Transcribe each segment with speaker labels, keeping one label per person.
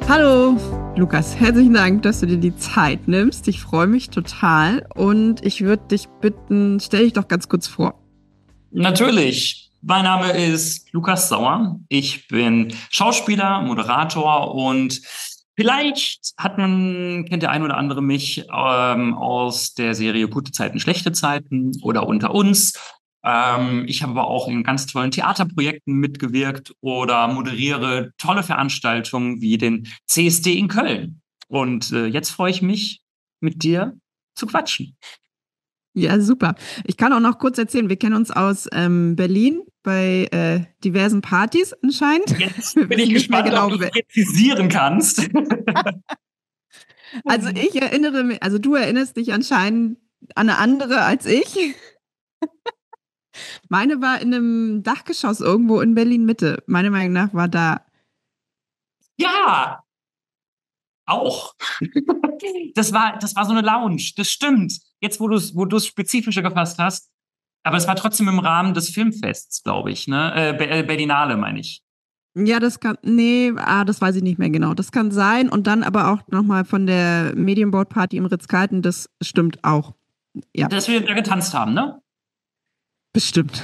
Speaker 1: Hallo, Lukas, herzlichen Dank, dass du dir die Zeit nimmst. Ich freue mich total und ich würde dich bitten, stell dich doch ganz kurz vor.
Speaker 2: Natürlich. Mein Name ist Lukas Sauer. Ich bin Schauspieler, Moderator und vielleicht kennt der ein oder andere mich aus der Serie Gute Zeiten, schlechte Zeiten oder Unter uns. Ich habe aber auch in ganz tollen Theaterprojekten mitgewirkt oder moderiere tolle Veranstaltungen wie den CSD in Köln. Und jetzt freue ich mich, mit dir zu quatschen.
Speaker 1: Ja, super. Ich kann auch noch kurz erzählen, wir kennen uns aus Berlin bei diversen Partys anscheinend.
Speaker 2: Jetzt
Speaker 1: Wir
Speaker 2: bin ich
Speaker 1: wissen nicht mehr
Speaker 2: gespannt, ob
Speaker 1: genau,
Speaker 2: du präzisieren kannst.
Speaker 1: Also ich erinnere mich, also du erinnerst dich anscheinend an eine andere als ich. Meine war in einem Dachgeschoss irgendwo in Berlin Mitte. Meiner Meinung nach war da.
Speaker 2: Ja, auch. Das war so eine Lounge. Das stimmt. Jetzt, wo du es spezifischer gefasst hast. Aber es war trotzdem im Rahmen des Filmfests, glaube ich, ne? Berlinale, meine ich.
Speaker 1: Ja, das kann, nee, das weiß ich nicht mehr genau. Das kann sein. Und dann aber auch nochmal von der Medienboard-Party im Ritz-Carlton, das stimmt auch. Ja,
Speaker 2: Dass wir da getanzt haben, ne?
Speaker 1: bestimmt.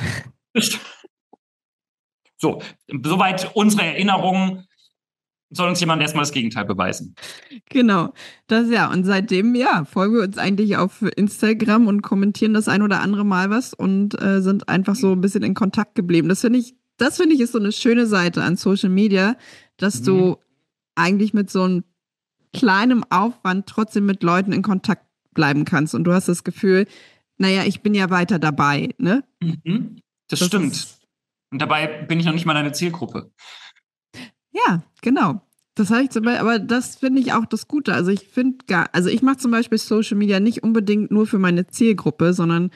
Speaker 2: So, soweit unsere Erinnerungen. Soll uns jemand erstmal das Gegenteil beweisen.
Speaker 1: Genau. Das ja. Und seitdem, ja, folgen wir uns eigentlich auf Instagram und kommentieren das ein oder andere Mal was und sind einfach so ein bisschen in Kontakt geblieben. Das finde ich ist so eine schöne Seite an Social Media, dass
Speaker 2: Mhm.
Speaker 1: du eigentlich mit so einem kleinem Aufwand trotzdem mit Leuten in Kontakt bleiben kannst. Und du hast das Gefühl, naja, ich bin ja weiter dabei, ne?
Speaker 2: Mhm. Das
Speaker 1: Das
Speaker 2: stimmt.
Speaker 1: ist,
Speaker 2: Und dabei bin ich noch nicht mal deine Zielgruppe.
Speaker 1: ja, genau. Das habe ich zum Beispiel, aber das finde ich auch das Gute. Also ich mache zum Beispiel Social Media nicht unbedingt nur für meine Zielgruppe, sondern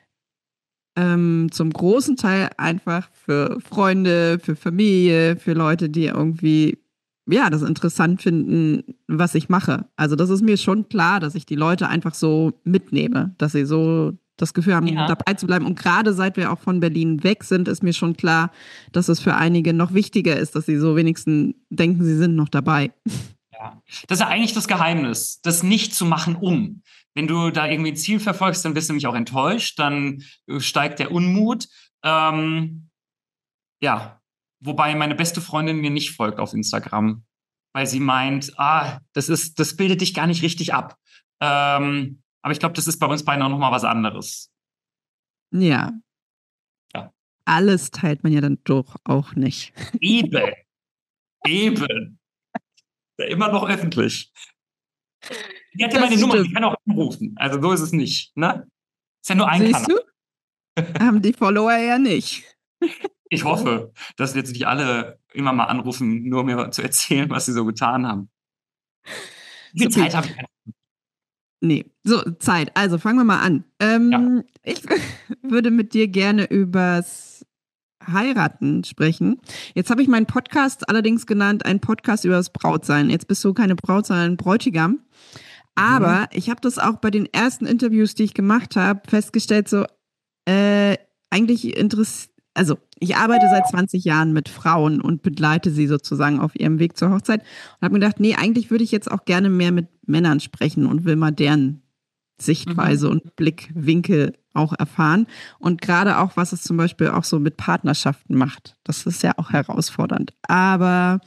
Speaker 1: zum großen Teil einfach für Freunde, für Familie, für Leute, die irgendwie, ja, das interessant finden, was ich mache. Also das ist mir schon klar, dass ich die Leute einfach so mitnehme, dass sie so das Gefühl haben,
Speaker 2: Ja.
Speaker 1: dabei zu bleiben. Und gerade seit wir auch von Berlin weg sind, ist mir schon klar, dass es für einige noch wichtiger ist, dass sie so wenigstens denken, sie sind noch dabei.
Speaker 2: Ja. Das ist ja eigentlich das Geheimnis, das nicht zu machen, um. Wenn du da irgendwie ein Ziel verfolgst, dann bist du nämlich auch enttäuscht, dann steigt der Unmut. Ähm, ja, wobei meine beste Freundin mir nicht folgt auf Instagram, weil sie meint, das bildet dich gar nicht richtig ab. Aber ich glaube, das ist bei uns beiden auch noch mal was anderes.
Speaker 1: Ja,
Speaker 2: Ja.
Speaker 1: alles teilt man ja dann doch auch nicht.
Speaker 2: Eben, eben. Ja, immer noch öffentlich. Die hat ja meine
Speaker 1: Das
Speaker 2: Nummer, die
Speaker 1: stimmt.
Speaker 2: kann auch anrufen. Also so ist es nicht, ne? Ist ja nur ein
Speaker 1: Siehst
Speaker 2: Kanal.
Speaker 1: du? Haben die Follower ja nicht.
Speaker 2: Ich hoffe, dass jetzt nicht alle immer mal anrufen, nur um mir zu erzählen, was sie so getan haben. Wie viel
Speaker 1: Supi.
Speaker 2: Zeit habe ich eigentlich?
Speaker 1: Nee, so, Zeit. Also fangen wir mal an.
Speaker 2: Ja.
Speaker 1: Ich würde mit dir gerne übers Heiraten sprechen. Jetzt habe ich meinen Podcast allerdings genannt, ein Podcast über das Brautsein. Jetzt bist du keine Braut, sondern ein Bräutigam.
Speaker 2: Mhm.
Speaker 1: Aber ich habe das auch bei den ersten Interviews, die ich gemacht habe, festgestellt, so, äh, eigentlich interessiert, also ich arbeite seit 20 Jahren mit Frauen und begleite sie sozusagen auf ihrem Weg zur Hochzeit und habe mir gedacht, nee, eigentlich würde ich jetzt auch gerne mehr mit Männern sprechen und will mal deren
Speaker 2: Mhm.
Speaker 1: Sichtweise und Blickwinkel auch erfahren. Und gerade auch, was es zum Beispiel auch so mit Partnerschaften macht. Das ist ja auch herausfordernd. Aber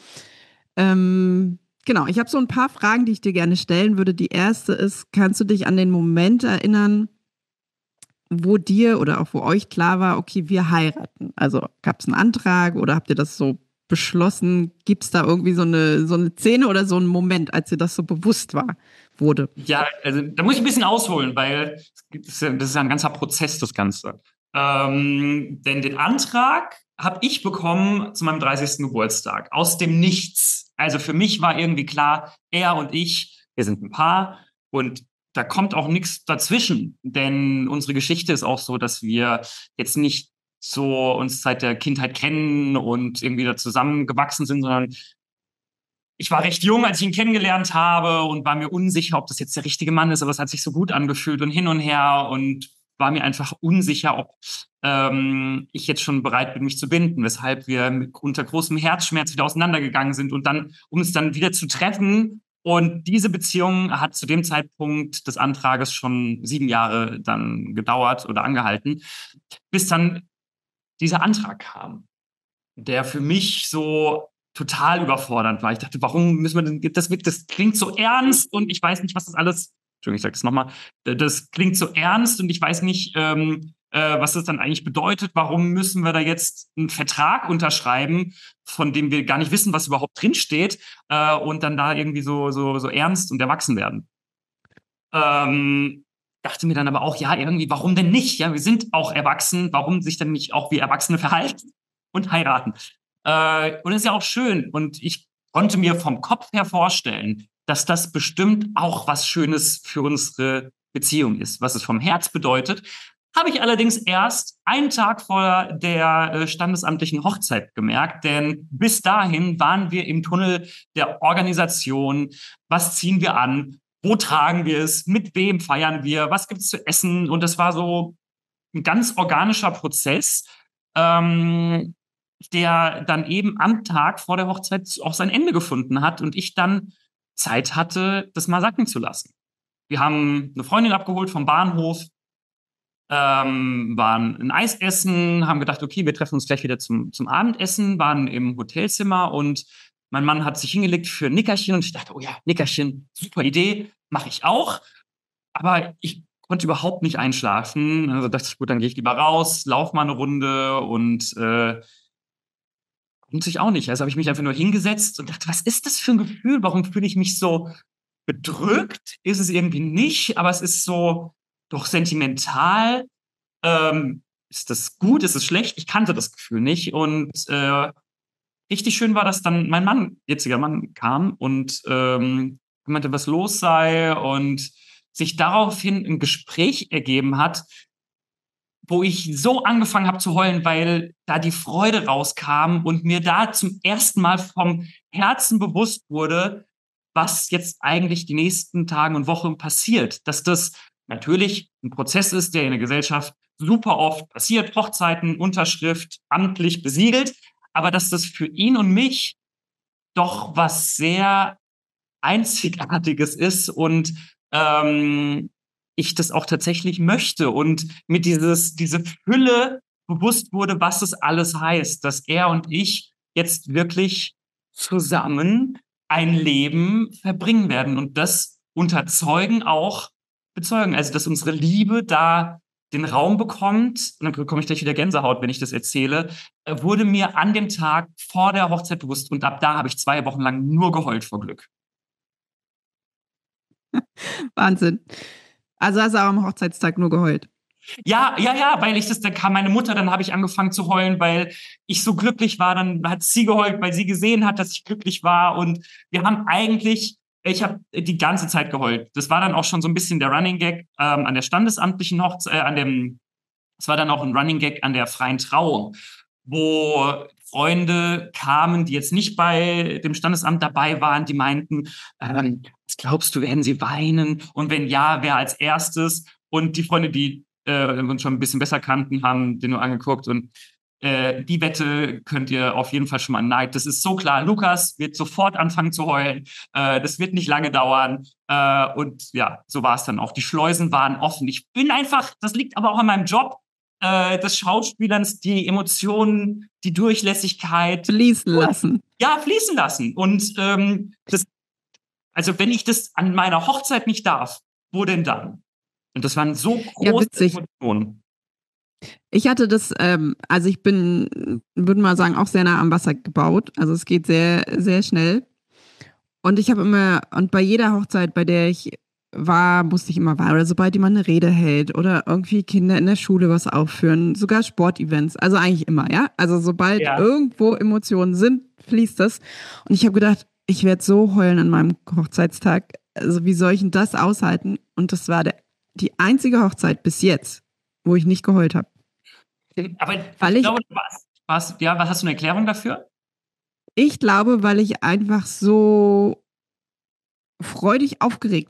Speaker 1: genau, ich habe so ein paar Fragen, die ich dir gerne stellen würde. Die erste ist, kannst du dich an den Moment erinnern, wo dir oder auch wo euch klar war, okay, wir heiraten? Also gab es einen Antrag oder habt ihr das so beschlossen? Gibt es da irgendwie so eine Szene oder so einen Moment, als dir das so bewusst wurde?
Speaker 2: Ja, also da muss ich ein bisschen ausholen, weil das ist ja ein ganzer Prozess, das Ganze. Denn den Antrag habe ich bekommen zu meinem 30. Geburtstag. Aus dem Nichts. Also für mich war irgendwie klar, er und ich, wir sind ein Paar und da kommt auch nichts dazwischen. Denn unsere Geschichte ist auch so, dass wir jetzt nicht so uns seit der Kindheit kennen und irgendwie da zusammengewachsen sind, sondern ich war recht jung, als ich ihn kennengelernt habe und war mir unsicher, ob das jetzt der richtige Mann ist, aber es hat sich so gut angefühlt und hin und her und war mir einfach unsicher, ob ich jetzt schon bereit bin, mich zu binden, weshalb wir unter großem Herzschmerz wieder auseinandergegangen sind und dann, um es dann wieder zu treffen. Und diese Beziehung hat zu dem Zeitpunkt des Antrages schon 7 Jahre dann gedauert oder angehalten, bis dann dieser Antrag kam, der für mich so total überfordernd war. Ich dachte, warum müssen wir denn, das klingt so ernst und ich weiß nicht, was das alles, Entschuldigung, ich sage das nochmal, das klingt so ernst und ich weiß nicht, was das dann eigentlich bedeutet. Warum müssen wir da jetzt einen Vertrag unterschreiben, von dem wir gar nicht wissen, was überhaupt drinsteht, und dann da irgendwie so ernst und erwachsen werden? Dachte mir dann aber auch, ja, irgendwie, warum denn nicht? Ja, wir sind auch erwachsen, warum sich dann nicht auch wie Erwachsene verhalten und heiraten? Und das ist ja auch schön. Und ich konnte mir vom Kopf her vorstellen, dass das bestimmt auch was Schönes für unsere Beziehung ist. Was es vom Herz bedeutet, habe ich allerdings erst einen Tag vor der standesamtlichen Hochzeit gemerkt, denn bis dahin waren wir im Tunnel der Organisation. Was ziehen wir an? Wo tragen wir es? Mit wem feiern wir? Was gibt es zu essen? Und das war so ein ganz organischer Prozess, der dann eben am Tag vor der Hochzeit auch sein Ende gefunden hat und ich dann Zeit hatte, das mal sacken zu lassen. Wir haben eine Freundin abgeholt vom Bahnhof, waren ein Eis essen, haben gedacht, okay, wir treffen uns gleich wieder zum Abendessen, waren im Hotelzimmer und mein Mann hat sich hingelegt für ein Nickerchen und ich dachte, oh ja, Nickerchen, super Idee, mache ich auch. Aber ich konnte überhaupt nicht einschlafen. Also dachte ich, gut, dann gehe ich lieber raus, lauf mal eine Runde und konnte ich auch nicht. Also habe ich mich einfach nur hingesetzt und dachte, was ist das für ein Gefühl? Warum fühle ich mich so bedrückt? Ist es irgendwie nicht, aber es ist so doch sentimental. Ist das gut? Ist es schlecht? Ich kannte das Gefühl nicht. Und richtig schön war, dass dann mein Mann, jetziger Mann, kam und meinte, was los sei und sich daraufhin ein Gespräch ergeben hat, wo ich so angefangen habe zu heulen, weil da die Freude rauskam und mir da zum ersten Mal vom Herzen bewusst wurde, was jetzt eigentlich die nächsten Tage und Wochen passiert. Dass das natürlich ein Prozess ist, der in der Gesellschaft super oft passiert, Hochzeiten, Unterschrift, amtlich besiegelt, aber dass das für ihn und mich doch was sehr Einzigartiges ist und ich das auch tatsächlich möchte und mir diese Fülle bewusst wurde, was es alles heißt, dass er und ich jetzt wirklich zusammen ein Leben verbringen werden und das unter Zeugen auch bezeugen. Also, dass unsere Liebe da den Raum bekommt, und dann bekomme ich gleich wieder Gänsehaut, wenn ich das erzähle, wurde mir an dem Tag vor der Hochzeit bewusst und ab da habe ich 2 Wochen lang nur geheult vor Glück.
Speaker 1: Wahnsinn. Also hast du auch am Hochzeitstag nur geheult.
Speaker 2: Ja, ja, ja, weil dann kam meine Mutter, dann habe ich angefangen zu heulen, weil ich so glücklich war. Dann hat sie geheult, weil sie gesehen hat, dass ich glücklich war. Und wir haben ich habe die ganze Zeit geheult. Das war dann auch schon so ein bisschen der Running Gag an der standesamtlichen Hochzeit, es war dann auch ein Running Gag an der freien Trauung, wo Freunde kamen, die jetzt nicht bei dem Standesamt dabei waren, die meinten, was glaubst du, werden sie weinen? Und wenn ja, wer als erstes? Und die Freunde, die uns schon ein bisschen besser kannten, haben den nur angeguckt und die Wette könnt ihr auf jeden Fall schon mal neiden. Das ist so klar. Lukas wird sofort anfangen zu heulen. Das wird nicht lange dauern. Und ja, so war es dann auch. Die Schleusen waren offen. Ich bin einfach, das liegt aber auch an meinem Job, des Schauspielerns, die Emotionen, die Durchlässigkeit.
Speaker 1: Fließen lassen.
Speaker 2: Ja, fließen lassen. Und also wenn ich das an meiner Hochzeit nicht darf, wo denn dann? Und das waren so große Emotionen.
Speaker 1: Ich hatte das, also ich bin, würde mal sagen, auch sehr nah am Wasser gebaut. Also es geht sehr, sehr schnell. Und ich habe immer, und bei jeder Hochzeit, bei der ich war, musste ich immer weinen. Oder sobald jemand eine Rede hält oder irgendwie Kinder in der Schule was aufführen, sogar Sportevents, also eigentlich immer, ja. Also sobald irgendwo Emotionen sind, fließt das. Und ich habe gedacht, ich werde so heulen an meinem Hochzeitstag. Also wie soll ich denn das aushalten? Und das war die einzige Hochzeit bis jetzt, wo ich nicht geheult habe.
Speaker 2: Aber ich glaube, was hast du eine Erklärung dafür?
Speaker 1: Ich glaube, weil ich einfach so freudig aufgeregt war.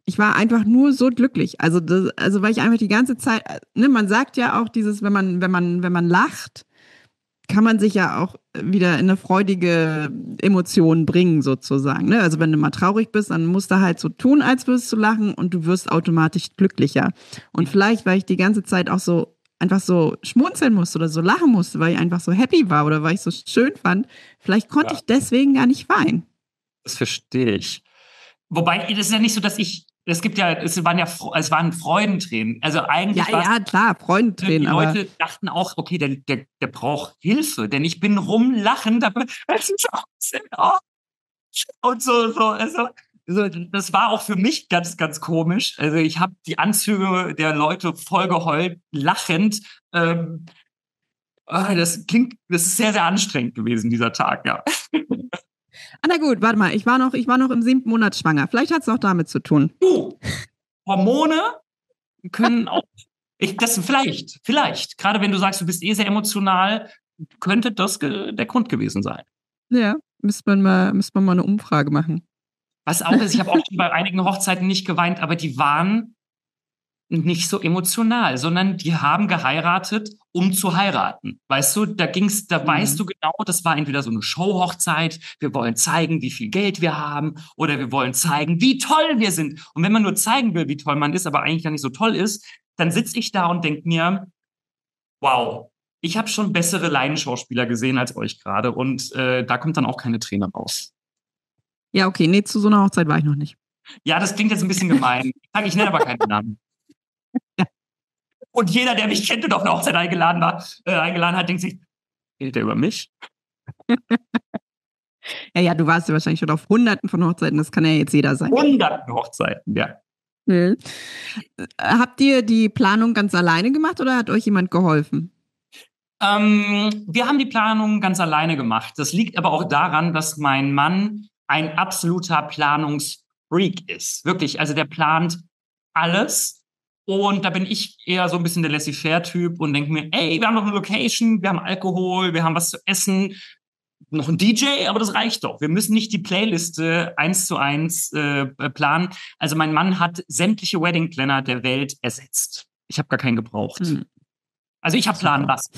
Speaker 1: Ich war einfach nur so glücklich. Also weil ich einfach die ganze Zeit, ne, man sagt ja auch dieses, wenn man lacht, kann man sich ja auch wieder in eine freudige Emotion bringen, sozusagen. Ne? Also wenn du mal traurig bist, dann musst du halt so tun, als würdest du lachen und du wirst automatisch glücklicher. Und vielleicht, weil ich die ganze Zeit auch so einfach so schmunzeln musste oder so lachen musste, weil ich einfach so happy war oder weil ich so schön fand, vielleicht konnte ich deswegen gar nicht weinen.
Speaker 2: Das verstehe ich. Wobei, das ist ja nicht so, dass es waren Freudentränen. Also eigentlich war es,
Speaker 1: Ja, klar,
Speaker 2: die
Speaker 1: Freudentränen, aber
Speaker 2: Leute dachten auch, okay, der braucht Hilfe, denn ich bin rumlachend, aber es ist auch und so, das war auch für mich ganz, ganz komisch. Also ich habe die Anzüge der Leute vollgeheult, lachend. Das ist sehr, sehr anstrengend gewesen, dieser Tag, ja.
Speaker 1: na gut, warte mal, ich war noch im 7. Monat schwanger. Vielleicht hat es auch damit zu tun.
Speaker 2: Hormone können auch, vielleicht, gerade wenn du sagst, du bist sehr emotional, könnte das der Grund gewesen sein.
Speaker 1: Ja, müsste man mal eine Umfrage machen.
Speaker 2: Was auch ist, ich habe auch schon bei einigen Hochzeiten nicht geweint, aber die waren nicht so emotional, sondern die haben geheiratet, um zu heiraten. Weißt du, weißt du genau, das war entweder so eine Showhochzeit, wir wollen zeigen, wie viel Geld wir haben, oder wir wollen zeigen, wie toll wir sind. Und wenn man nur zeigen will, wie toll man ist, aber eigentlich gar nicht so toll ist, dann sitze ich da und denke mir, wow, ich habe schon bessere Laienschauspieler gesehen als euch gerade und da kommt dann auch keine Träne raus.
Speaker 1: Ja, okay, nee, zu so einer Hochzeit war ich noch nicht.
Speaker 2: Ja, das klingt jetzt ein bisschen gemein. Ich nenne aber keinen Namen.
Speaker 1: Ja.
Speaker 2: Und jeder, der mich kennt und auf eine Hochzeit eingeladen hat, denkt sich, redet der über mich?
Speaker 1: Ja, du warst ja wahrscheinlich schon auf Hunderten von Hochzeiten, das kann ja jetzt jeder sein.
Speaker 2: Hunderten Hochzeiten, ja.
Speaker 1: Habt ihr die Planung ganz alleine gemacht oder hat euch jemand geholfen?
Speaker 2: Wir haben die Planung ganz alleine gemacht. Das liegt aber auch daran, dass mein Mann ein absoluter Planungsfreak ist. Wirklich, also der plant alles. Und da bin ich eher so ein bisschen der Laissez-faire-Typ und denke mir, ey, wir haben noch eine Location, wir haben Alkohol, wir haben was zu essen, noch ein DJ, aber das reicht doch. Wir müssen nicht die Playliste 1:1 planen. Also mein Mann hat sämtliche Wedding-Planner der Welt ersetzt. Ich habe gar keinen gebraucht. Also ich habe planen lassen.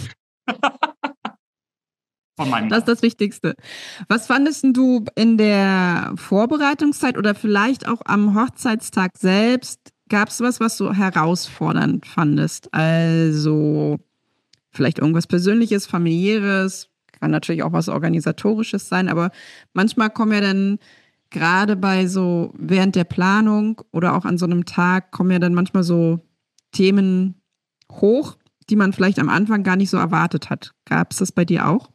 Speaker 1: Das ist das Wichtigste. Was fandest du in der Vorbereitungszeit oder vielleicht auch am Hochzeitstag selbst? Gab es was du herausfordernd fandest? Also vielleicht irgendwas Persönliches, Familiäres, kann natürlich auch was Organisatorisches sein, aber manchmal kommen ja dann gerade bei so während der Planung oder auch an so einem Tag kommen ja dann manchmal so Themen hoch, die man vielleicht am Anfang gar nicht so erwartet hat. Gab es das bei dir auch?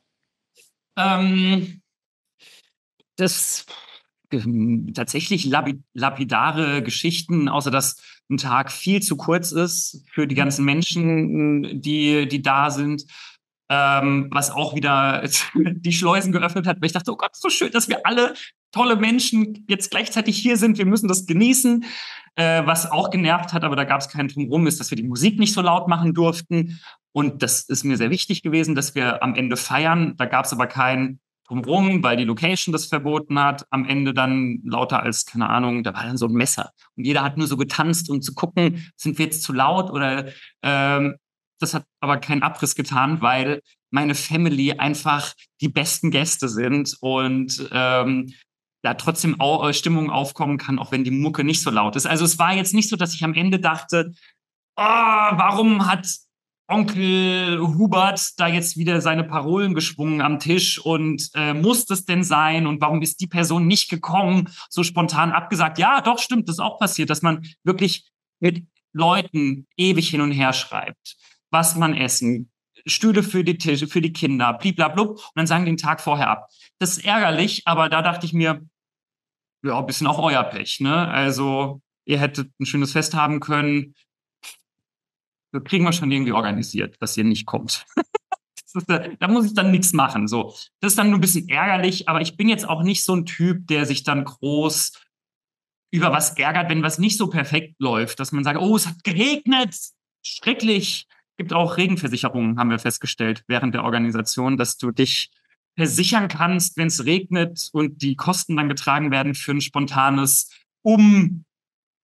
Speaker 2: Das tatsächlich lapidare Geschichten, außer dass ein Tag viel zu kurz ist für die ganzen Menschen, die da sind. Was auch wieder die Schleusen geöffnet hat, weil ich dachte, oh Gott, so schön, dass wir alle tolle Menschen jetzt gleichzeitig hier sind. Wir müssen das genießen. Was auch genervt hat, aber da gab es keinen Drumherum, ist, dass wir die Musik nicht so laut machen durften. Und das ist mir sehr wichtig gewesen, dass wir am Ende feiern. Da gab es aber kein Drumherum, weil die Location das verboten hat. Am Ende dann lauter als, keine Ahnung, da war dann so ein Messer. Und jeder hat nur so getanzt, um zu gucken, sind wir jetzt zu laut oder das hat aber keinen Abriss getan, weil meine Family einfach die besten Gäste sind und da trotzdem auch Stimmung aufkommen kann, auch wenn die Mucke nicht so laut ist. Also es war jetzt nicht so, dass ich am Ende dachte, warum hat Onkel Hubert da jetzt wieder seine Parolen geschwungen am Tisch und muss das denn sein und warum ist die Person nicht gekommen, so spontan abgesagt. Ja, doch, stimmt, das ist auch passiert, dass man wirklich mit Leuten ewig hin und her schreibt, was man essen, Stühle für die Tische, für die Kinder, bliblablub, und dann sagen die den Tag vorher ab. Das ist ärgerlich, aber da dachte ich mir, ja, ein bisschen auch euer Pech, ne? Also, ihr hättet ein schönes Fest haben können. Das kriegen wir schon irgendwie organisiert, dass ihr nicht kommt. Da muss ich dann nichts machen. So, das ist dann nur ein bisschen ärgerlich, aber ich bin jetzt auch nicht so ein Typ, der sich dann groß über was ärgert, wenn was nicht so perfekt läuft, dass man sagt, oh, es hat geregnet, schrecklich. Gibt auch Regenversicherungen, haben wir festgestellt, während der Organisation, dass du dich versichern kannst, wenn es regnet und die Kosten dann getragen werden für ein spontanes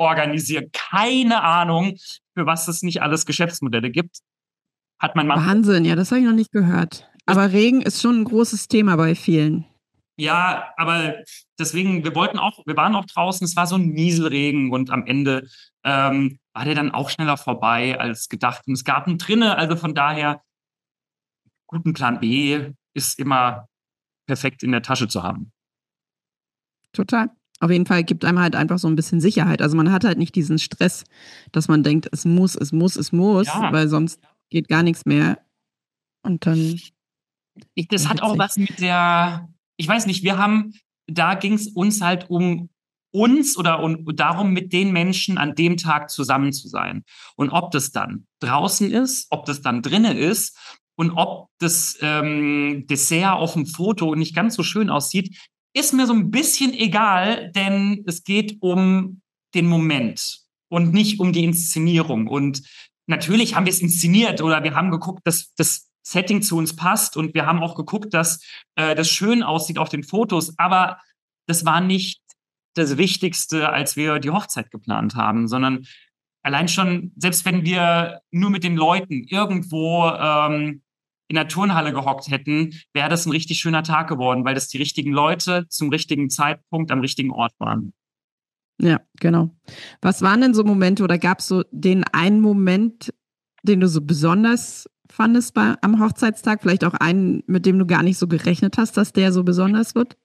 Speaker 2: organisieren. Keine Ahnung, für was es nicht alles Geschäftsmodelle gibt. Hat mein Mann.
Speaker 1: Wahnsinn, ja, das habe ich noch nicht gehört. Aber Regen ist schon ein großes Thema bei vielen.
Speaker 2: Ja, aber deswegen, wir waren auch draußen, es war so ein Nieselregen und am Ende war der dann auch schneller vorbei als gedacht. Und es gab einen drinne, also von daher, guten Plan B ist immer perfekt in der Tasche zu haben.
Speaker 1: Total. Auf jeden Fall gibt einem halt einfach so ein bisschen Sicherheit. Also man hat halt nicht diesen Stress, dass man denkt, es muss,
Speaker 2: Ja.
Speaker 1: weil sonst geht gar nichts mehr. Und dann.
Speaker 2: Das hat auch was mit der, ich weiß nicht, da ging es uns halt um uns oder darum, mit den Menschen an dem Tag zusammen zu sein. Und ob das dann draußen ist, ob das dann drinnen ist und ob das Dessert auf dem Foto nicht ganz so schön aussieht, ist mir so ein bisschen egal, denn es geht um den Moment und nicht um die Inszenierung. Und natürlich haben wir es inszeniert oder wir haben geguckt, dass das Setting zu uns passt und wir haben auch geguckt, dass das schön aussieht auf den Fotos, aber das war nicht das Wichtigste, als wir die Hochzeit geplant haben, sondern allein schon, selbst wenn wir nur mit den Leuten irgendwo in der Turnhalle gehockt hätten, wäre das ein richtig schöner Tag geworden, weil das die richtigen Leute zum richtigen Zeitpunkt am richtigen Ort waren.
Speaker 1: Ja, genau. Was waren denn so Momente oder gab es so den einen Moment, den du so besonders fandest am Hochzeitstag? Vielleicht auch einen, mit dem du gar nicht so gerechnet hast, dass der so besonders wird?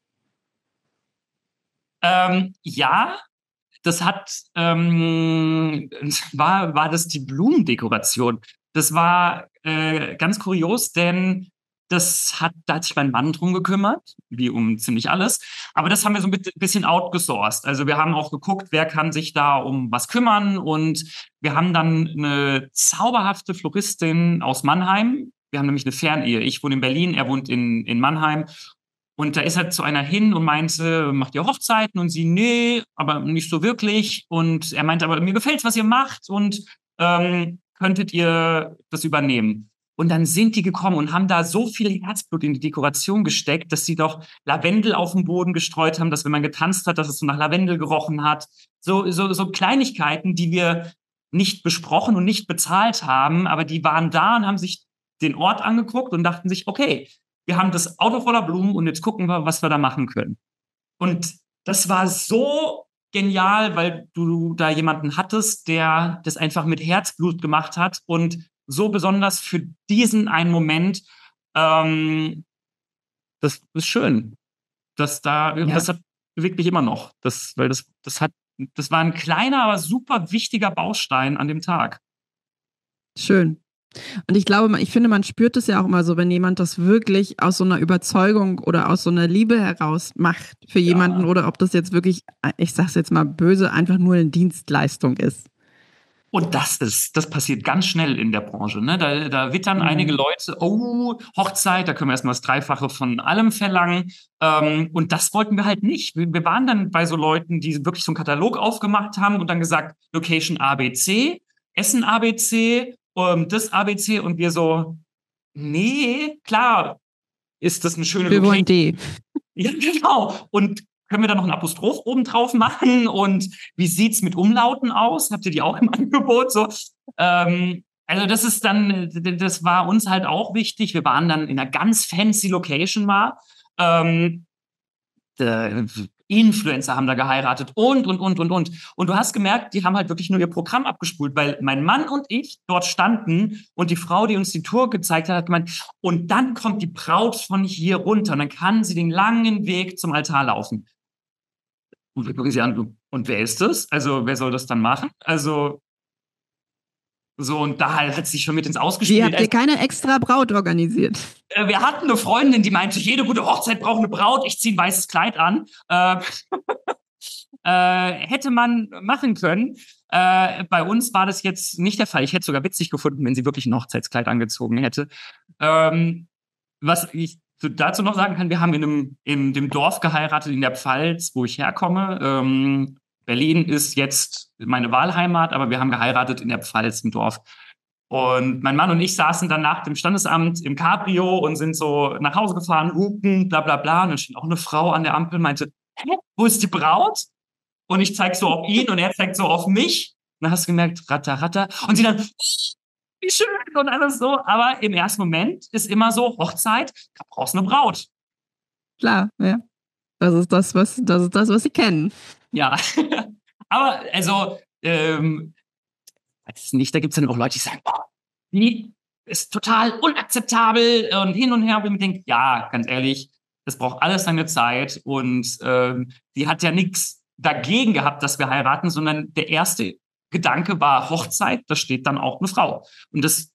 Speaker 2: Ja, das war das die Blumendekoration. Das war ganz kurios, denn da hat sich mein Mann drum gekümmert, wie um ziemlich alles. Aber das haben wir so ein bisschen outgesourced. Also wir haben auch geguckt, wer kann sich da um was kümmern. Und wir haben dann eine zauberhafte Floristin aus Mannheim. Wir haben nämlich eine Fernehe. Ich wohne in Berlin, er wohnt in Mannheim. Und da ist er zu einer hin und meinte, macht ihr Hochzeiten? Und sie, nee, aber nicht so wirklich. Und er meinte, aber mir gefällt's, was ihr macht und könntet ihr das übernehmen? Und dann sind die gekommen und haben da so viel Herzblut in die Dekoration gesteckt, dass sie doch Lavendel auf den Boden gestreut haben, dass wenn man getanzt hat, dass es so nach Lavendel gerochen hat. So Kleinigkeiten, die wir nicht besprochen und nicht bezahlt haben, aber die waren da und haben sich den Ort angeguckt und dachten sich, okay, wir haben das Auto voller Blumen und jetzt gucken wir, was wir da machen können. Und das war so genial, weil du da jemanden hattest, der das einfach mit Herzblut gemacht hat und so besonders für diesen einen Moment, das ist schön. Das hat bewegt mich immer noch. Das war ein kleiner, aber super wichtiger Baustein an dem Tag.
Speaker 1: Schön. Und ich glaube, ich finde, man spürt es ja auch immer so, wenn jemand das wirklich aus so einer Überzeugung oder aus so einer Liebe heraus macht für jemanden oder ob das jetzt wirklich, ich sag's jetzt mal böse, einfach nur eine Dienstleistung ist.
Speaker 2: Und das passiert ganz schnell in der Branche. Ne? Da wittern einige Leute, oh, Hochzeit, da können wir erstmal das Dreifache von allem verlangen. Und das wollten wir halt nicht. Wir waren dann bei so Leuten, die wirklich so einen Katalog aufgemacht haben und dann gesagt, Location ABC, Essen ABC, das ABC und wir so, nee, klar, ist das eine schöne
Speaker 1: Wir
Speaker 2: Location.
Speaker 1: wollen D.
Speaker 2: Ja, genau. Und können wir da noch ein Apostroph oben drauf machen? Und wie sieht's mit Umlauten aus? Habt ihr die auch im Angebot? So, also das war uns halt auch wichtig. Wir waren dann in einer ganz fancy Location mal. Influencer haben da geheiratet und. Und du hast gemerkt, die haben halt wirklich nur ihr Programm abgespult, weil mein Mann und ich dort standen und die Frau, die uns die Tour gezeigt hat gemeint, und dann kommt die Braut von hier runter und dann kann sie den langen Weg zum Altar laufen. Und wir gucken sie an, und wer ist das? Also, wer soll das dann machen? Also, so, und da hat sich schon mit ins Ausgespielt.
Speaker 1: Wie habt ihr keine extra Braut organisiert?
Speaker 2: Wir hatten eine Freundin, die meinte, jede gute Hochzeit braucht eine Braut, ich ziehe ein weißes Kleid an. Hätte man machen können. Bei uns war das jetzt nicht der Fall. Ich hätte es sogar witzig gefunden, wenn sie wirklich ein Hochzeitskleid angezogen hätte. Was ich dazu noch sagen kann, wir haben in dem Dorf geheiratet, in der Pfalz, wo ich herkomme. Berlin ist jetzt meine Wahlheimat, aber wir haben geheiratet in der Pfalz im Dorf. Und mein Mann und ich saßen dann nach dem Standesamt im Cabrio und sind so nach Hause gefahren, hupen, bla bla bla. Und dann stand auch eine Frau an der Ampel und meinte, hä, wo ist die Braut? und ich zeige so auf ihn und er zeigt so auf mich. Und dann hast du gemerkt, ratter, ratter. Und sie dann, wie schön und alles so. Aber im ersten Moment ist immer so, Hochzeit, da brauchst du eine Braut.
Speaker 1: Klar, ja. Das ist das, was sie kennen.
Speaker 2: Ja, aber also, weiß nicht, da gibt es dann auch Leute, die sagen, boah, die ist total unakzeptabel und hin und her. Und ich denke, ja, ganz ehrlich, das braucht alles seine Zeit und sie hat ja nichts dagegen gehabt, dass wir heiraten, sondern der erste Gedanke war Hochzeit, da steht dann auch eine Frau. Und das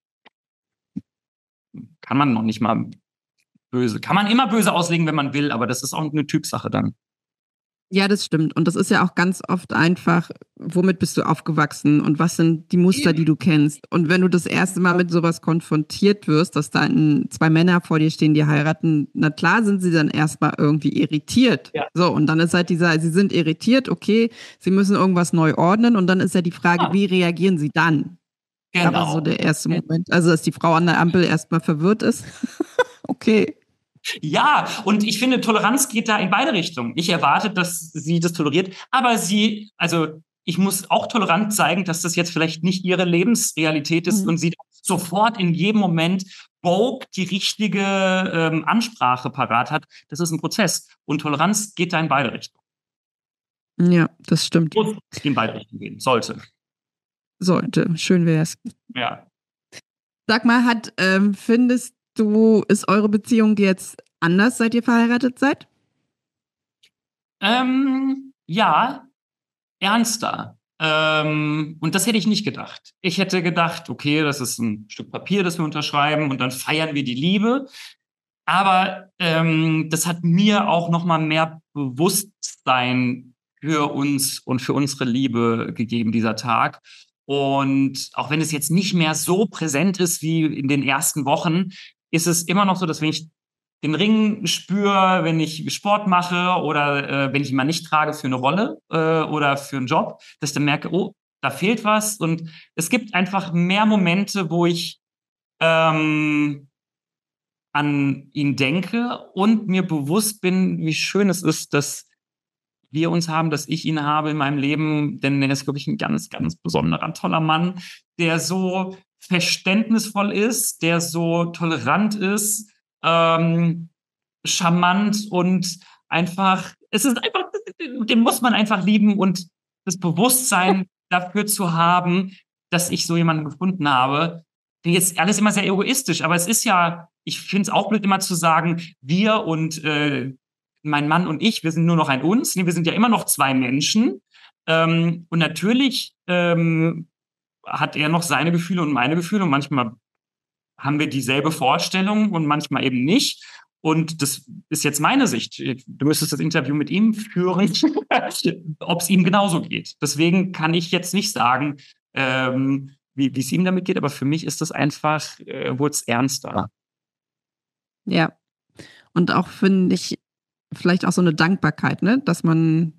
Speaker 2: kann man noch nicht mal böse. Kann man immer böse auslegen, wenn man will, aber das ist auch eine Typsache dann.
Speaker 1: Ja, das stimmt. Und das ist ja auch ganz oft einfach, womit bist du aufgewachsen und was sind die Muster, die du kennst. Und wenn du das erste Mal mit sowas konfrontiert wirst, dass da zwei Männer vor dir stehen, die heiraten, na klar sind sie dann erstmal irgendwie irritiert. Ja. So, und dann ist halt sie sind irritiert, okay, sie müssen irgendwas neu ordnen und dann ist ja die Frage, wie reagieren sie dann? Genau. Aber so der erste Moment, also dass die Frau an der Ampel erstmal verwirrt ist. Okay.
Speaker 2: Ja, und ich finde, Toleranz geht da in beide Richtungen. Ich erwarte, dass sie das toleriert, aber ich muss auch tolerant zeigen, dass das jetzt vielleicht nicht ihre Lebensrealität ist und sie sofort in jedem Moment die richtige Ansprache parat hat. Das ist ein Prozess. Und Toleranz geht da in beide Richtungen.
Speaker 1: Ja, das stimmt.
Speaker 2: Muss in beide Richtungen gehen. Sollte.
Speaker 1: Schön wär's.
Speaker 2: Ja.
Speaker 1: Sag mal, findest du, ist eure Beziehung jetzt anders, seit ihr verheiratet seid?
Speaker 2: Ja, ernster. Und das hätte ich nicht gedacht. Ich hätte gedacht, okay, das ist ein Stück Papier, das wir unterschreiben und dann feiern wir die Liebe. Aber das hat mir auch noch mal mehr Bewusstsein für uns und für unsere Liebe gegeben, dieser Tag. Und auch wenn es jetzt nicht mehr so präsent ist wie in den ersten Wochen, ist es immer noch so, dass wenn ich den Ring spüre, wenn ich Sport mache oder wenn ich ihn mal nicht trage für eine Rolle oder für einen Job, dass ich dann merke, oh, da fehlt was. Und es gibt einfach mehr Momente, wo ich an ihn denke und mir bewusst bin, wie schön es ist, dass wir uns haben, dass ich ihn habe in meinem Leben, denn er ist, glaube ich, ein ganz, ganz besonderer, toller Mann, der so verständnisvoll ist, der so tolerant ist, charmant und einfach, den muss man einfach lieben und das Bewusstsein dafür zu haben, dass ich so jemanden gefunden habe. Jetzt alles immer sehr egoistisch, aber es ist ja, ich finde es auch blöd, immer zu sagen, wir und mein Mann und ich, wir sind nur noch ein Uns. Nee, wir sind ja immer noch zwei Menschen. Und natürlich hat er noch seine Gefühle und meine Gefühle. Und manchmal haben wir dieselbe Vorstellung und manchmal eben nicht. Und das ist jetzt meine Sicht. Du müsstest das Interview mit ihm führen, ob es ihm genauso geht. Deswegen kann ich jetzt nicht sagen, wie es ihm damit geht. Aber für mich ist das einfach, wurde es ernster.
Speaker 1: Ja. Und auch finde ich, vielleicht auch so eine Dankbarkeit, ne? Dass man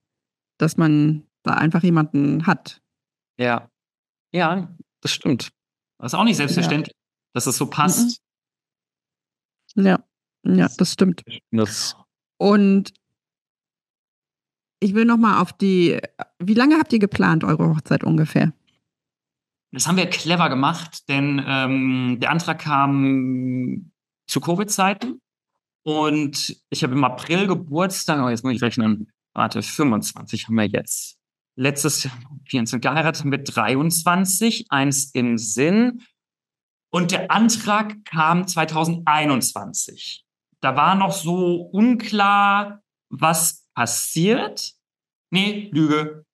Speaker 1: da einfach jemanden hat.
Speaker 2: Ja. Ja, das stimmt. Das ist auch nicht selbstverständlich, dass es so passt.
Speaker 1: Ja, das stimmt. Und ich will noch mal wie lange habt ihr geplant, eure Hochzeit ungefähr?
Speaker 2: Das haben wir clever gemacht, denn der Antrag kam zu Covid-Zeiten. Und ich habe im April Geburtstag, jetzt muss ich rechnen, 25 haben wir jetzt. Letztes Jahr 24 geheiratet, haben wir 23, eins im Sinn. Und der Antrag kam 2021. Da war noch so unklar, was passiert. Nee, Lüge.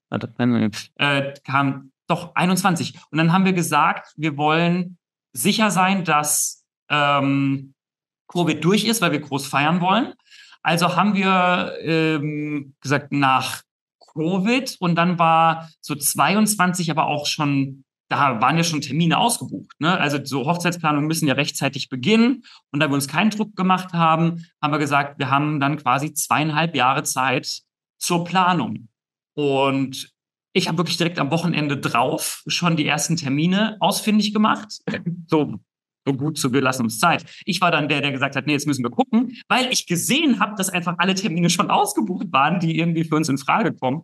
Speaker 2: Kam doch 21. Und dann haben wir gesagt, wir wollen sicher sein, dass Covid durch ist, weil wir groß feiern wollen. Also haben wir gesagt, nach Covid und dann war so 22 aber auch schon, da waren ja schon Termine ausgebucht. Ne? Also so Hochzeitsplanungen müssen ja rechtzeitig beginnen und da wir uns keinen Druck gemacht haben, haben wir gesagt, wir haben dann quasi 2,5 Jahre Zeit zur Planung. Und ich habe wirklich direkt am Wochenende drauf schon die ersten Termine ausfindig gemacht. So so gut, so wir lassen uns Zeit. Ich war dann der gesagt hat, nee, jetzt müssen wir gucken, weil ich gesehen habe, dass einfach alle Termine schon ausgebucht waren, die irgendwie für uns in Frage kommen.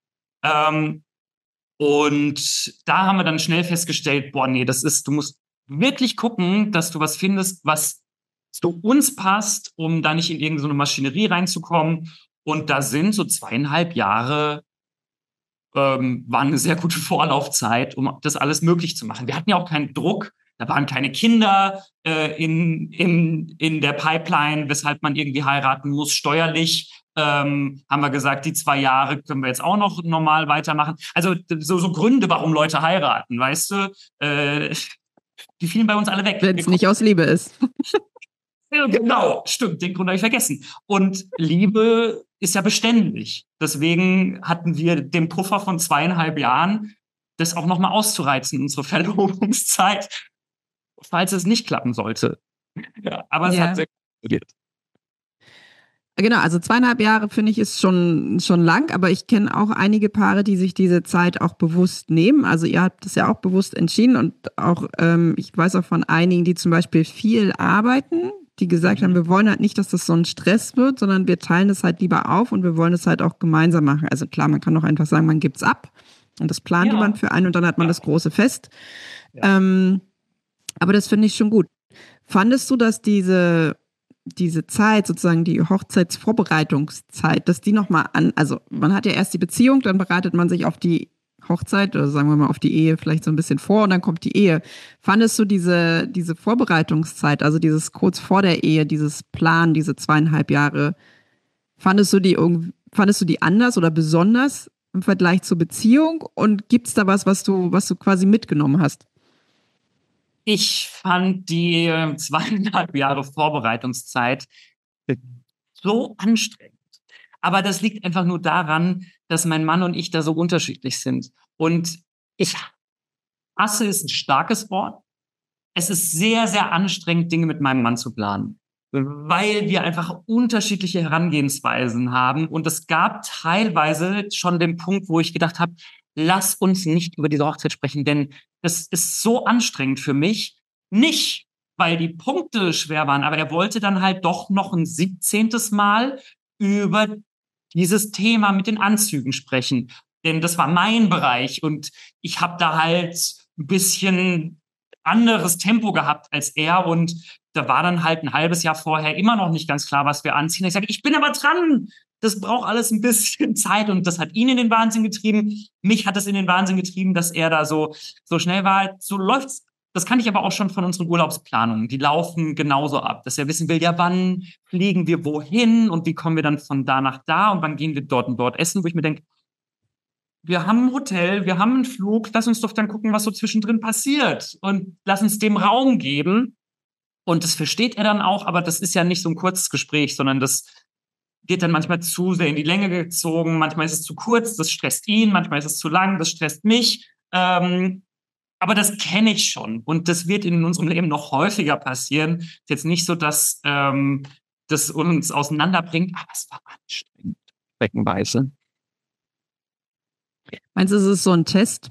Speaker 2: Und da haben wir dann schnell festgestellt, boah, nee, du musst wirklich gucken, dass du was findest, was zu uns passt, um da nicht in irgendeine Maschinerie reinzukommen. Und da sind so 2,5 Jahre war eine sehr gute Vorlaufzeit, um das alles möglich zu machen. Wir hatten ja auch keinen Druck, da waren keine Kinder in der Pipeline, weshalb man irgendwie heiraten muss. Steuerlich haben wir gesagt, die 2 Jahre können wir jetzt auch noch normal weitermachen. Also so Gründe, warum Leute heiraten, weißt du, die fielen bei uns alle weg.
Speaker 1: Wenn es nicht aus Liebe ist.
Speaker 2: Ja, genau, stimmt, den Grund habe ich vergessen. Und Liebe ist ja beständig. Deswegen hatten wir den Puffer von 2,5 Jahren, das auch nochmal auszureizen, unsere Verlobungszeit, falls es nicht klappen sollte. Ja, aber es hat sehr gut funktioniert.
Speaker 1: Genau, also 2,5 Jahre finde ich ist schon lang, aber ich kenne auch einige Paare, die sich diese Zeit auch bewusst nehmen. Also ihr habt es ja auch bewusst entschieden und auch, ich weiß auch von einigen, die zum Beispiel viel arbeiten, die gesagt haben, wir wollen halt nicht, dass das so ein Stress wird, sondern wir teilen es halt lieber auf und wir wollen es halt auch gemeinsam machen. Also klar, man kann auch einfach sagen, man gibt's ab und das plant jemand für einen und dann hat man das große Fest. Ja. Aber das finde ich schon gut. Fandest du, dass diese Zeit, sozusagen die Hochzeitsvorbereitungszeit, dass die nochmal also man hat ja erst die Beziehung, dann bereitet man sich auf die Hochzeit oder sagen wir mal auf die Ehe vielleicht so ein bisschen vor und dann kommt die Ehe. Fandest du diese Vorbereitungszeit, also dieses kurz vor der Ehe, dieses Plan, diese 2,5 Jahre, fandest du die anders oder besonders im Vergleich zur Beziehung und gibt's da was du quasi mitgenommen hast?
Speaker 2: Ich fand die 2,5 Jahre Vorbereitungszeit so anstrengend. Aber das liegt einfach nur daran, dass mein Mann und ich da so unterschiedlich sind. Und hasse ist ein starkes Wort. Es ist sehr, sehr anstrengend, Dinge mit meinem Mann zu planen, weil wir einfach unterschiedliche Herangehensweisen haben. Und es gab teilweise schon den Punkt, wo ich gedacht habe, lass uns nicht über diese Hochzeit sprechen, denn das ist so anstrengend für mich. Nicht, weil die Punkte schwer waren, aber er wollte dann halt doch noch ein 17. Mal über dieses Thema mit den Anzügen sprechen. Denn das war mein Bereich und ich habe da halt ein bisschen anderes Tempo gehabt als er und da war dann halt ein halbes Jahr vorher immer noch nicht ganz klar, was wir anziehen. Ich sage, ich bin aber dran. Das braucht alles ein bisschen Zeit und das hat ihn in den Wahnsinn getrieben. Mich hat es in den Wahnsinn getrieben, dass er da so schnell war. So läuft's. Das kann ich aber auch schon von unseren Urlaubsplanungen. Die laufen genauso ab, dass er wissen will, ja, wann fliegen wir wohin und wie kommen wir dann von da nach da und wann gehen wir dort und dort essen, wo ich mir denke, wir haben ein Hotel, wir haben einen Flug, lass uns doch dann gucken, was so zwischendrin passiert und lass uns dem Raum geben. Und das versteht er dann auch, aber das ist ja nicht so ein kurzes Gespräch, sondern das wird dann manchmal zu sehr in die Länge gezogen, manchmal ist es zu kurz, das stresst ihn, manchmal ist es zu lang, das stresst mich. Aber das kenne ich schon und das wird in unserem Leben noch häufiger passieren. Ist jetzt nicht so, dass das uns auseinanderbringt, aber es war anstrengend, streckenweise.
Speaker 1: Meinst du, es ist so ein Test?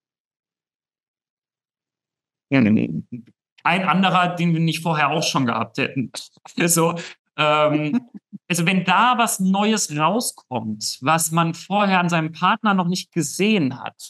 Speaker 2: Ja, nee. Ein anderer, den wir nicht vorher auch schon gehabt hätten. Also wenn da was Neues rauskommt, was man vorher an seinem Partner noch nicht gesehen hat,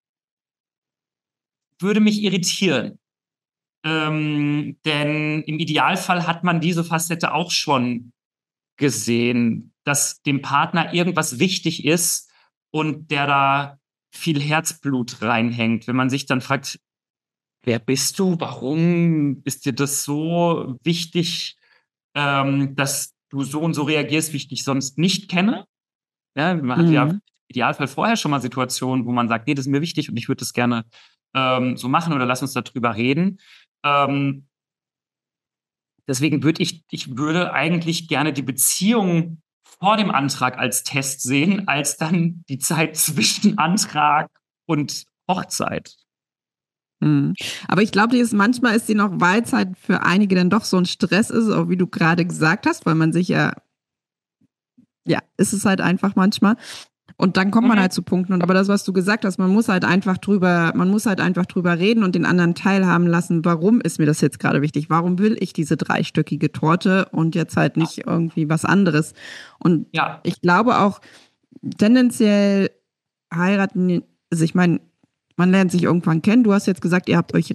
Speaker 2: würde mich irritieren. Denn im Idealfall hat man diese Facette auch schon gesehen, dass dem Partner irgendwas wichtig ist und der da viel Herzblut reinhängt. Wenn man sich dann fragt, wer bist du? Warum ist dir das so wichtig, dass du so und so reagierst, wie ich dich sonst nicht kenne? Ja, man hat ja im Idealfall vorher schon mal Situationen, wo man sagt, nee, das ist mir wichtig und ich würde das gerne so machen oder lass uns darüber reden. Deswegen würde ich würde eigentlich gerne die Beziehung vor dem Antrag als Test sehen, als dann die Zeit zwischen Antrag und Hochzeit.
Speaker 1: Aber ich glaube, manchmal ist die noch, weil es halt für einige dann doch so ein Stress ist, auch wie du gerade gesagt hast, weil man sich ist es halt einfach manchmal. Und dann kommt man halt zu Punkten. Und aber das, was du gesagt hast, man muss halt einfach drüber reden und den anderen teilhaben lassen, warum ist mir das jetzt gerade wichtig? Warum will ich diese dreistöckige Torte und jetzt halt nicht irgendwie was anderes? Und ich glaube auch, tendenziell heiraten, also ich meine, man lernt sich irgendwann kennen. Du hast jetzt gesagt,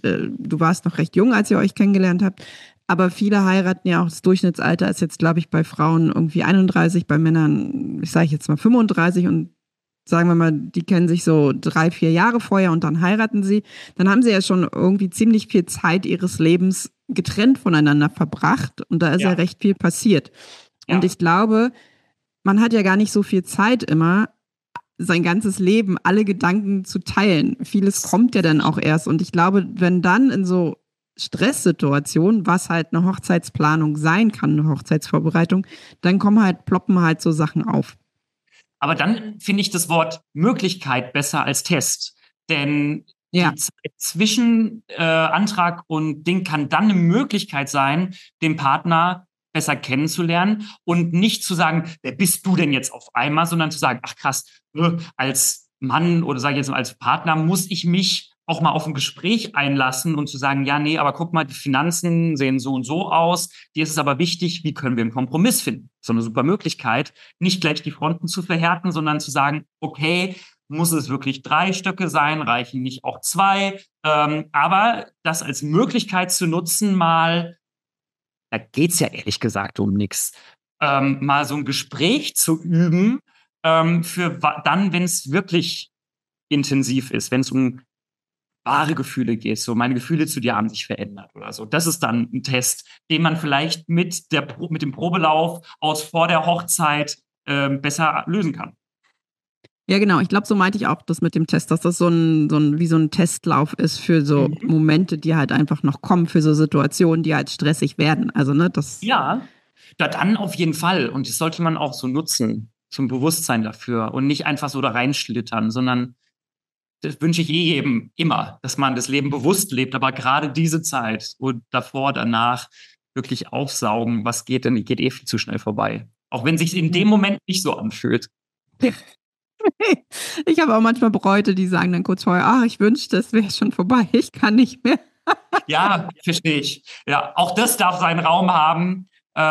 Speaker 1: du warst noch recht jung, als ihr euch kennengelernt habt. Aber viele heiraten ja auch, das Durchschnittsalter ist jetzt, glaube ich, bei Frauen irgendwie 31, bei Männern, ich sage jetzt mal 35 und sagen wir mal, die kennen sich so 3-4 Jahre vorher und dann heiraten sie. Dann haben sie ja schon irgendwie ziemlich viel Zeit ihres Lebens getrennt voneinander verbracht und da ist ja recht viel passiert. Und ich glaube, man hat ja gar nicht so viel Zeit immer, sein ganzes Leben, alle Gedanken zu teilen. Vieles kommt ja dann auch erst. Und ich glaube, wenn dann in so Stresssituationen, was halt eine Hochzeitsplanung sein kann, eine Hochzeitsvorbereitung, dann ploppen halt so Sachen auf.
Speaker 2: Aber dann finde ich das Wort Möglichkeit besser als Test. Denn die Zeit zwischen Antrag und Ding kann dann eine Möglichkeit sein, den Partner besser kennenzulernen und nicht zu sagen, wer bist du denn jetzt auf einmal, sondern zu sagen, ach krass, als Mann oder sage ich jetzt mal als Partner muss ich mich auch mal auf ein Gespräch einlassen und zu sagen, ja, nee, aber guck mal, die Finanzen sehen so und so aus, dir ist es aber wichtig, wie können wir einen Kompromiss finden? So eine super Möglichkeit, nicht gleich die Fronten zu verhärten, sondern zu sagen, okay, muss es wirklich 3 Stöcke sein, reichen nicht auch 2, aber das als Möglichkeit zu nutzen, mal, da geht's ja ehrlich gesagt um nichts, mal so ein Gespräch zu üben, für dann, wenn es wirklich intensiv ist, wenn es um wahre Gefühle geht, so meine Gefühle zu dir haben sich verändert oder so. Das ist dann ein Test, den man vielleicht mit dem Probelauf aus vor der Hochzeit besser lösen kann.
Speaker 1: Ja, genau. Ich glaube, so meinte ich auch das mit dem Test, dass das wie so ein Testlauf ist für so Momente, die halt einfach noch kommen, für so Situationen, die halt stressig werden. Also, ne, das.
Speaker 2: Ja, dann auf jeden Fall. Und das sollte man auch so nutzen, zum Bewusstsein dafür und nicht einfach so da reinschlittern, sondern das wünsche ich jedem immer, dass man das Leben bewusst lebt, aber gerade diese Zeit und davor, danach wirklich aufsaugen, was geht denn, geht viel zu schnell vorbei. Auch wenn es sich in dem Moment nicht so anfühlt.
Speaker 1: Ich habe auch manchmal Bräute, die sagen dann kurz vorher, ich wünschte, es wäre schon vorbei, ich kann nicht mehr.
Speaker 2: Ja, verstehe ich. Ja, auch das darf seinen Raum haben.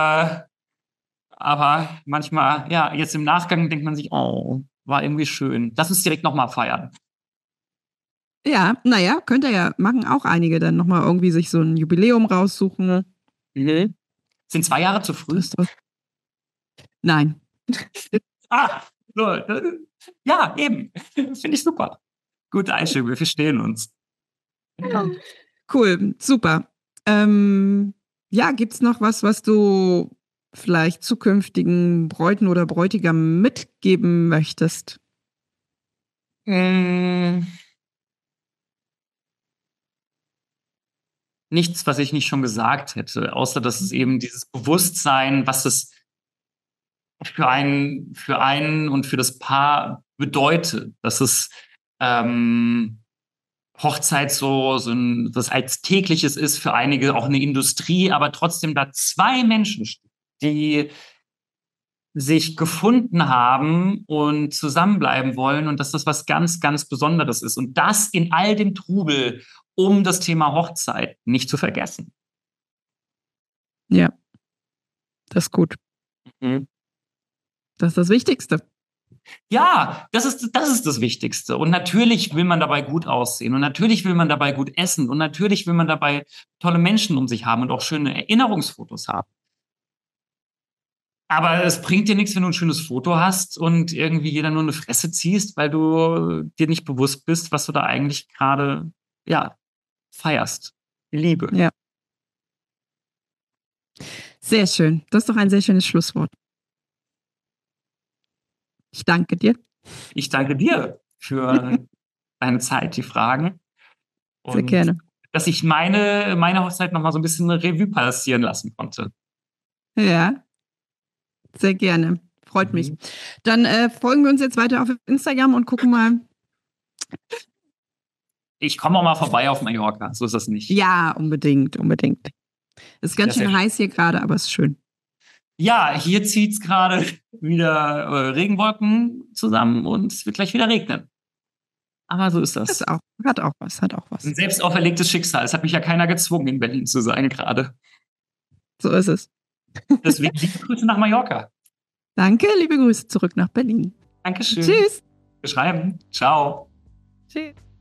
Speaker 2: Aber manchmal, ja, jetzt im Nachgang denkt man sich, oh, war irgendwie schön. Lass uns direkt nochmal feiern.
Speaker 1: Ja, naja, könnt ihr ja machen, auch einige dann nochmal irgendwie sich so ein Jubiläum raussuchen.
Speaker 2: Mhm. Sind 2 Jahre zu früh?
Speaker 1: Nein.
Speaker 2: So, ja, eben. Finde ich super. Gute Einstellung, wir verstehen uns.
Speaker 1: Ja. Cool, super. Ja, gibt's noch was du vielleicht zukünftigen Bräuten oder Bräutigam mitgeben möchtest?
Speaker 2: Nichts, was ich nicht schon gesagt hätte, außer dass es eben dieses Bewusstsein, was es für einen und für das Paar bedeutet, dass es Hochzeit so was Alltägliches ist, für einige auch eine Industrie, aber trotzdem da 2 Menschen, die sich gefunden haben und zusammenbleiben wollen und dass das was ganz, ganz Besonderes ist. Und das in all dem Trubel um das Thema Hochzeit nicht zu vergessen.
Speaker 1: Ja, das ist gut.
Speaker 2: Mhm.
Speaker 1: Das ist das Wichtigste.
Speaker 2: Ja, das ist das Wichtigste. Und natürlich will man dabei gut aussehen. Und natürlich will man dabei gut essen. Und natürlich will man dabei tolle Menschen um sich haben und auch schöne Erinnerungsfotos haben. Aber es bringt dir nichts, wenn du ein schönes Foto hast und irgendwie jeder nur eine Fresse ziehst, weil du dir nicht bewusst bist, was du da eigentlich gerade, ja, feierst. Liebe.
Speaker 1: Ja. Sehr schön. Das ist doch ein sehr schönes Schlusswort. Ich danke dir.
Speaker 2: Ich danke dir für deine Zeit, die Fragen. Und
Speaker 1: sehr gerne.
Speaker 2: Dass ich meine Hochzeit noch mal so ein bisschen Revue passieren lassen konnte.
Speaker 1: Ja, sehr gerne. Freut mich. Dann folgen wir uns jetzt weiter auf Instagram und gucken mal.
Speaker 2: Ich komme auch mal vorbei auf Mallorca, so ist das nicht.
Speaker 1: Ja, unbedingt. Es ist ganz schön heiß hier gerade, aber es ist schön.
Speaker 2: Ja, hier zieht es gerade wieder Regenwolken zusammen und es wird gleich wieder regnen. Aber so ist das.
Speaker 1: Hat auch was.
Speaker 2: Ein selbst auferlegtes Schicksal. Es hat mich ja keiner gezwungen, in Berlin zu sein gerade.
Speaker 1: So ist es.
Speaker 2: Deswegen liebe Grüße nach Mallorca.
Speaker 1: Danke, liebe Grüße zurück nach Berlin.
Speaker 2: Dankeschön.
Speaker 1: Tschüss.
Speaker 2: Wir schreiben. Ciao.
Speaker 1: Tschüss.